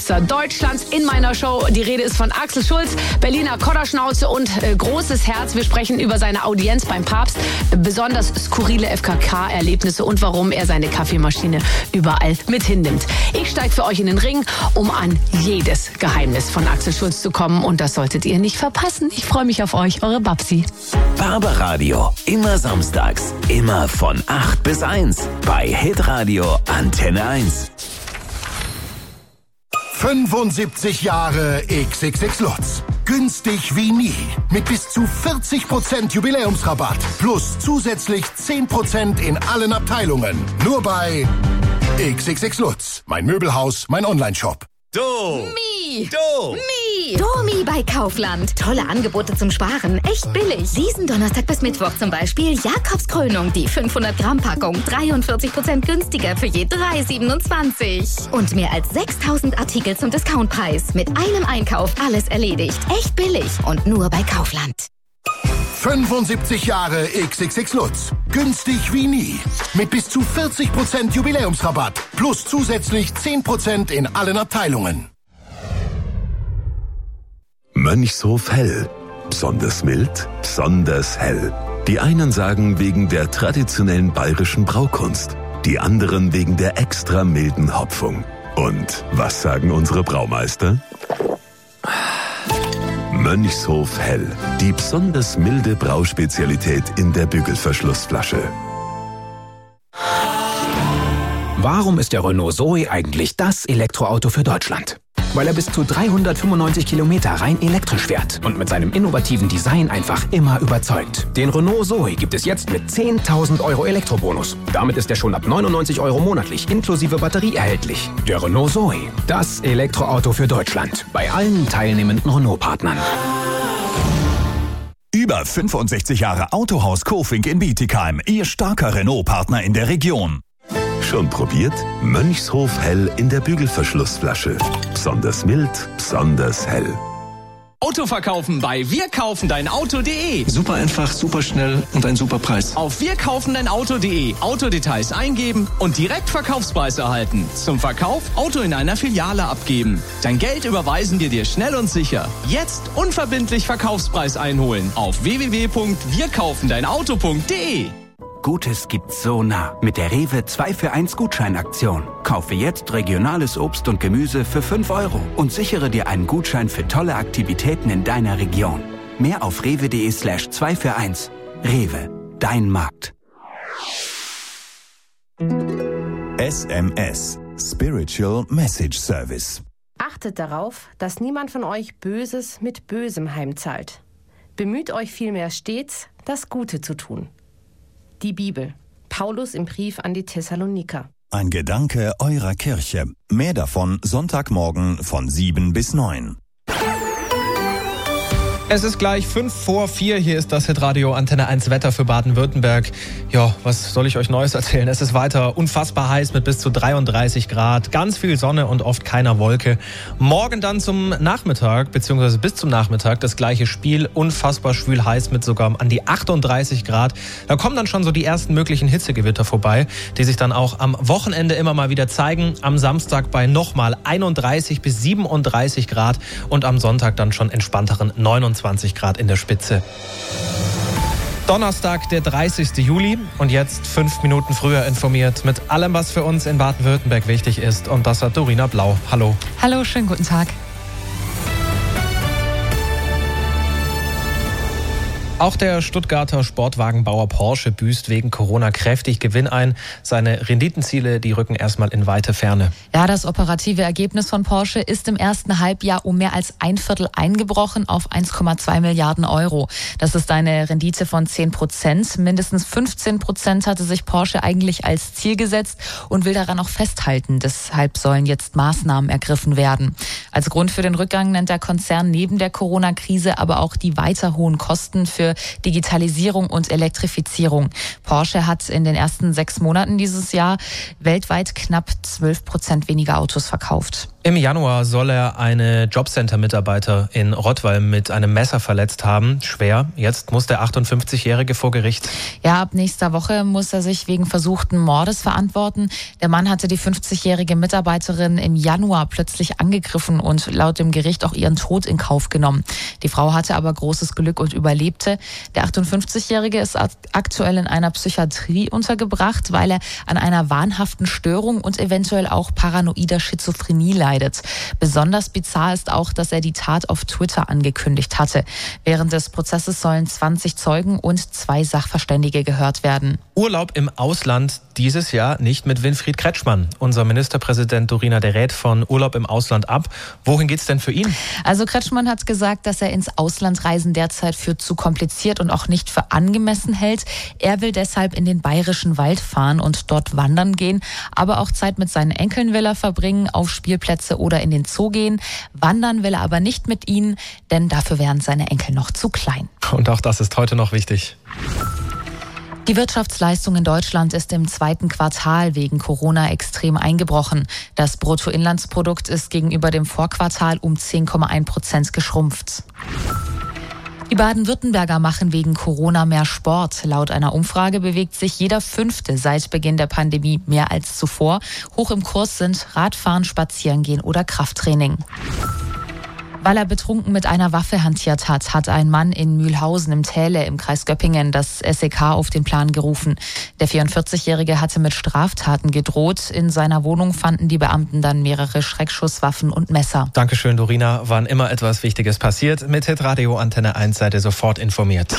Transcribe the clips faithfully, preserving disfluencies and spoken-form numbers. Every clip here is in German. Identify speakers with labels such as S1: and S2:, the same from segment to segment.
S1: Bürgermeister Deutschlands in meiner Show. Die Rede ist von Axel Schulz, Berliner Kodderschnauze und äh, großes Herz. Wir sprechen über seine Audienz beim Papst, besonders skurrile F K K-Erlebnisse und warum er seine Kaffeemaschine überall mit hinnimmt. Ich steige für euch in den Ring, um an jedes Geheimnis von Axel Schulz zu kommen. Und das solltet ihr nicht verpassen. Ich freue mich auf euch, eure Babsi.
S2: Barbaradio, immer samstags, immer von acht bis eins bei Hitradio Antenne eins.
S3: fünfundsiebzig Jahre X X X Lutz. Günstig wie nie. Mit bis zu vierzig Prozent Jubiläumsrabatt. Plus zusätzlich zehn Prozent in allen Abteilungen. Nur bei X X X Lutz. Mein Möbelhaus, mein Onlineshop.
S4: Do.
S5: Mi.
S4: Do.
S5: Mi. Domi bei Kaufland. Tolle Angebote zum Sparen. Echt billig. Diesen Donnerstag bis Mittwoch zum Beispiel Jakobskrönung. Die fünfhundert Gramm Packung. dreiundvierzig Prozent günstiger für je drei siebenundzwanzig. Und mehr als sechstausend Artikel zum Discountpreis. Mit einem Einkauf alles erledigt. Echt billig. Und nur bei Kaufland.
S3: fünfundsiebzig Jahre X X X Lutz. Günstig wie nie. Mit bis zu vierzig Prozent Jubiläumsrabatt. Plus zusätzlich zehn Prozent in allen Abteilungen.
S6: Mönchshof Hell. Besonders mild, besonders hell. Die einen sagen wegen der traditionellen bayerischen Braukunst. Die anderen wegen der extra milden Hopfung. Und was sagen unsere Braumeister? Mönchshof Hell. Die besonders milde Brauspezialität in der Bügelverschlussflasche.
S7: Warum ist der Renault Zoe eigentlich das Elektroauto für Deutschland? Weil er bis zu dreihundertfünfundneunzig Kilometer rein elektrisch fährt und mit seinem innovativen Design einfach immer überzeugt. Den Renault Zoe gibt es jetzt mit zehntausend Euro Elektrobonus. Damit ist er schon ab neunundneunzig Euro monatlich inklusive Batterie erhältlich. Der Renault Zoe, das Elektroauto für Deutschland. Bei allen teilnehmenden Renault-Partnern.
S8: Über fünfundsechzig Jahre Autohaus Kofink in Bietigheim. Ihr starker Renault-Partner in der Region.
S6: Schon probiert? Mönchshof Hell in der Bügelverschlussflasche. Besonders mild, besonders hell.
S9: Auto verkaufen bei wir kaufen dein Auto punkt de.
S10: Super einfach, super schnell und ein super Preis.
S9: Auf wir kaufen dein Auto punkt de Autodetails eingeben und direkt Verkaufspreis erhalten. Zum Verkauf Auto in einer Filiale abgeben. Dein Geld überweisen wir dir schnell und sicher. Jetzt unverbindlich Verkaufspreis einholen auf w w w punkt wir kaufen dein Auto punkt de.
S11: Gutes gibt's so nah mit der Rewe zwei für eins Gutscheinaktion. Kaufe jetzt regionales Obst und Gemüse für fünf Euro und sichere dir einen Gutschein für tolle Aktivitäten in deiner Region. Mehr auf rewe.de slash zwei für eins. Rewe, dein Markt.
S8: S M S, Spiritual Message Service.
S12: Achtet darauf, dass niemand von euch Böses mit Bösem heimzahlt. Bemüht euch vielmehr stets, das Gute zu tun. Die Bibel. Paulus im Brief an die Thessaloniker.
S8: Ein Gedanke eurer Kirche. Mehr davon Sonntagmorgen von sieben bis neun.
S13: Es ist gleich fünf vor vier. Hier ist das Hitradio Antenne eins Wetter für Baden-Württemberg. Ja, was soll ich euch Neues erzählen? Es ist weiter unfassbar heiß mit bis zu dreiunddreißig Grad. Ganz viel Sonne und oft keiner Wolke. Morgen dann zum Nachmittag, beziehungsweise bis zum Nachmittag das gleiche Spiel. Unfassbar schwül heiß mit sogar an die achtunddreißig Grad. Da kommen dann schon so die ersten möglichen Hitzegewitter vorbei, die sich dann auch am Wochenende immer mal wieder zeigen. Am Samstag bei nochmal einunddreißig bis siebenunddreißig Grad und am Sonntag dann schon entspannteren neunundzwanzig Grad in der Spitze. Donnerstag, der dreißigsten Juli und jetzt fünf Minuten früher informiert mit allem, was für uns in Baden-Württemberg wichtig ist. Und das hat Dorina Blau. Hallo.
S14: Hallo, schönen guten Tag.
S13: Auch der Stuttgarter Sportwagenbauer Porsche büßt wegen Corona kräftig Gewinn ein. Seine Renditenziele, die rücken erstmal in weite Ferne.
S14: Ja, das operative Ergebnis von Porsche ist im ersten Halbjahr um mehr als ein Viertel eingebrochen auf eins Komma zwei Milliarden Euro. Das ist eine Rendite von zehn Prozent. Mindestens fünfzehn Prozent hatte sich Porsche eigentlich als Ziel gesetzt und will daran auch festhalten. Deshalb sollen jetzt Maßnahmen ergriffen werden. Als Grund für den Rückgang nennt der Konzern neben der Corona-Krise aber auch die weiter hohen Kosten für Digitalisierung und Elektrifizierung. Porsche hat in den ersten sechs Monaten dieses Jahr weltweit knapp zwölf Prozent weniger Autos verkauft.
S13: Im Januar soll er eine Jobcenter-Mitarbeiter in Rottweil mit einem Messer verletzt haben. Schwer. Jetzt muss der achtundfünfzigjährige vor Gericht.
S14: Ja, ab nächster Woche muss er sich wegen versuchten Mordes verantworten. Der Mann hatte die fünfzigjährige Mitarbeiterin im Januar plötzlich angegriffen und laut dem Gericht auch ihren Tod in Kauf genommen. Die Frau hatte aber großes Glück und überlebte. Der achtundfünfzigjährige ist aktuell in einer Psychiatrie untergebracht, weil er an einer wahnhaften Störung und eventuell auch paranoider Schizophrenie leidet. Besonders bizarr ist auch, dass er die Tat auf Twitter angekündigt hatte. Während des Prozesses sollen zwanzig Zeugen und zwei Sachverständige gehört werden.
S13: Urlaub im Ausland dieses Jahr nicht mit Winfried Kretschmann. Unser Ministerpräsident Dorina, der rät von Urlaub im Ausland ab. Wohin geht's denn für ihn?
S14: Also Kretschmann hat gesagt, dass er ins Auslandreisen derzeit für zu kompliziert und auch nicht für angemessen hält. Er will deshalb in den bayerischen Wald fahren und dort wandern gehen, aber auch Zeit mit seinen Enkeln will er verbringen, auf Spielplätzen oder in den Zoo gehen. Wandern will er aber nicht mit ihnen, denn dafür wären seine Enkel noch zu klein.
S13: Und auch das ist heute noch wichtig.
S14: Die Wirtschaftsleistung in Deutschland ist im zweiten Quartal wegen Corona extrem eingebrochen. Das Bruttoinlandsprodukt ist gegenüber dem Vorquartal um zehn Komma eins Prozent geschrumpft. Die Baden-Württemberger machen wegen Corona mehr Sport. Laut einer Umfrage bewegt sich jeder Fünfte seit Beginn der Pandemie mehr als zuvor. Hoch im Kurs sind Radfahren, Spazierengehen oder Krafttraining. Weil er betrunken mit einer Waffe hantiert hat, hat ein Mann in Mühlhausen im Täle im Kreis Göppingen das S E K auf den Plan gerufen. Der vierundvierzigjährige hatte mit Straftaten gedroht. In seiner Wohnung fanden die Beamten dann mehrere Schreckschusswaffen und Messer.
S13: Dankeschön, Dorina. Wann immer etwas Wichtiges passiert, mit Hitradio Antenne eins seid ihr sofort informiert.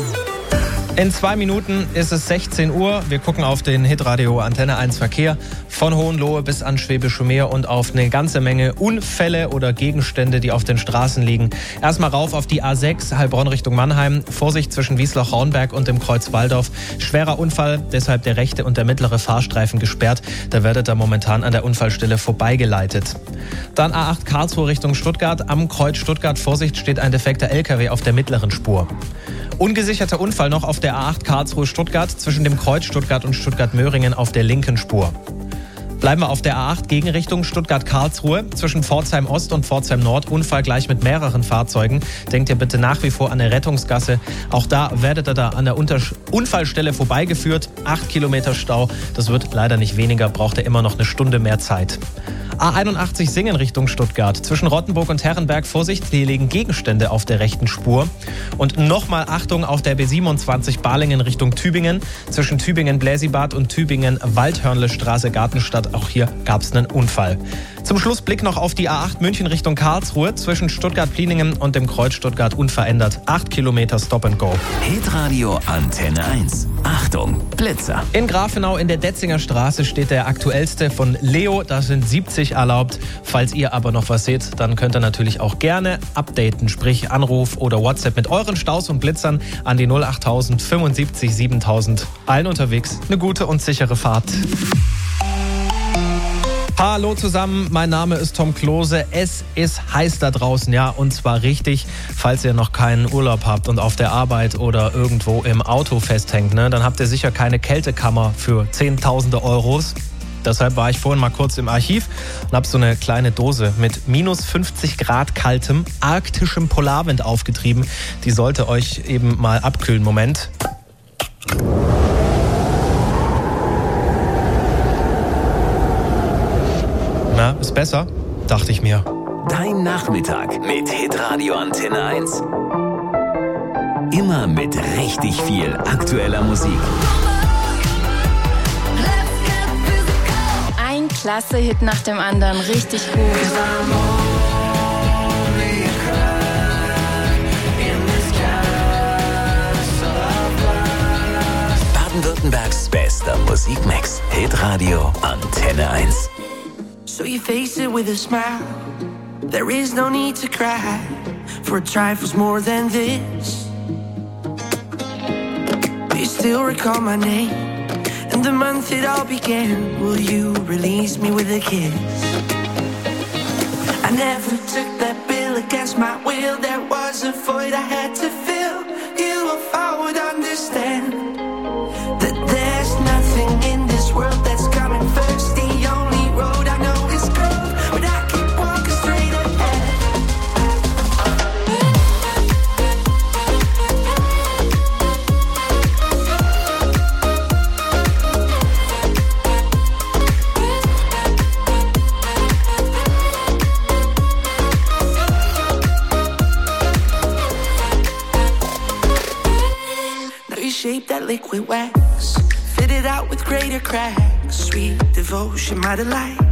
S13: In zwei Minuten ist es sechzehn Uhr. Wir gucken auf den Hitradio Antenne eins Verkehr von Hohenlohe bis an Schwäbische Meer und auf eine ganze Menge Unfälle oder Gegenstände, die auf den Straßen liegen. Erstmal rauf auf die A sechs, Heilbronn Richtung Mannheim. Vorsicht zwischen Wiesloch-Raunberg und dem Kreuz Walldorf. Schwerer Unfall, deshalb der rechte und der mittlere Fahrstreifen gesperrt. Da werdet ihr momentan an der Unfallstelle vorbeigeleitet. Dann A acht Karlsruhe Richtung Stuttgart. Am Kreuz Stuttgart, Vorsicht, steht ein defekter L K W auf der mittleren Spur. Ungesicherter Unfall noch auf der A acht Karlsruhe-Stuttgart zwischen dem Kreuz Stuttgart und Stuttgart-Möhringen auf der linken Spur. Bleiben wir auf der A acht Gegenrichtung Stuttgart-Karlsruhe zwischen Pforzheim Ost und Pforzheim Nord. Unfall gleich mit mehreren Fahrzeugen. Denkt ihr bitte nach wie vor an eine Rettungsgasse. Auch da werdet ihr da an der Untersch- Unfallstelle vorbeigeführt. Acht Kilometer Stau. Das wird leider nicht weniger. Braucht ihr immer noch eine Stunde mehr Zeit. A einundachtzig Singen Richtung Stuttgart. Zwischen Rottenburg und Herrenberg, Vorsicht, hier liegen Gegenstände auf der rechten Spur. Und nochmal Achtung auf der B siebenundzwanzig Balingen Richtung Tübingen. Zwischen Tübingen-Bläsibad und Tübingen-Waldhörnle-Straße Gartenstadt. Auch hier gab es einen Unfall. Zum Schluss Blick noch auf die A acht München Richtung Karlsruhe. Zwischen Stuttgart-Pliningen und dem Kreuz Stuttgart unverändert. Acht Kilometer Stop and Go.
S2: Hitradio Antenne eins. Achtung, Blitzer.
S13: In Grafenau in der Detzinger Straße steht der aktuellste von Leo. Da sind siebzig erlaubt. Falls ihr aber noch was seht, dann könnt ihr natürlich auch gerne updaten. Sprich Anruf oder WhatsApp mit euren Staus und Blitzern an die null achttausend fünfundsiebzig siebentausend. Allen unterwegs eine gute und sichere Fahrt. Hallo zusammen, mein Name ist Tom Klose. Es ist heiß da draußen, ja, und zwar richtig. Falls ihr noch keinen Urlaub habt und auf der Arbeit oder irgendwo im Auto festhängt, ne, dann habt ihr sicher keine Kältekammer für Zehntausende Euros. Deshalb war ich vorhin mal kurz im Archiv und habe so eine kleine Dose mit minus fünfzig Grad kaltem, arktischem Polarwind aufgetrieben. Die sollte euch eben mal abkühlen. Moment. Na, ist besser? Dachte ich mir.
S2: Dein Nachmittag mit Hitradio Antenne eins. Immer mit richtig viel aktueller Musik.
S4: Ein klasse Hit nach dem anderen, richtig gut.
S2: Baden-Württembergs bester Musikmix. Hitradio Antenne eins.
S15: So you face it with a smile. There is no need to cry, for it trifles more than this. Do you still recall my name and the month it all began? Will you release me with a kiss? I never took that bill against my will. There was a void I had to fill. You, if I would understand that there's nothing in this world that's coming first. The only road I know is growth, but I keep shape, that liquid wax. Fitted out with greater cracks. Sweet devotion, my delight.